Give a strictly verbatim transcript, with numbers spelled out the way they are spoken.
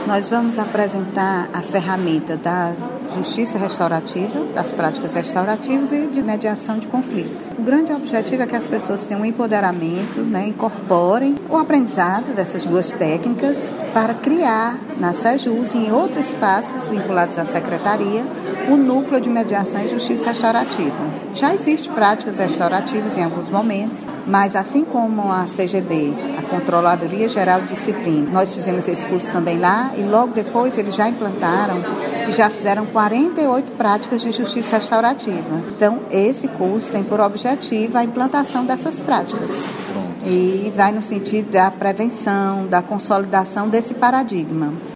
Nós vamos apresentar a ferramenta da justiça restaurativa, das práticas restaurativas e de mediação de conflitos. O grande objetivo é que as pessoas tenham um empoderamento, né, incorporem o aprendizado dessas duas técnicas para criar na SEJUS e em outros espaços vinculados à Secretaria o Núcleo de Mediação e Justiça Restaurativa. Já existem práticas restaurativas em alguns momentos, mas assim como a C G D, a Controladoria Geral de Disciplina, nós fizemos esse curso também lá e logo depois eles já implantaram e já fizeram quarenta e oito práticas de justiça restaurativa. Então, esse curso tem por objetivo a implantação dessas práticas. E vai no sentido da prevenção, da consolidação desse paradigma.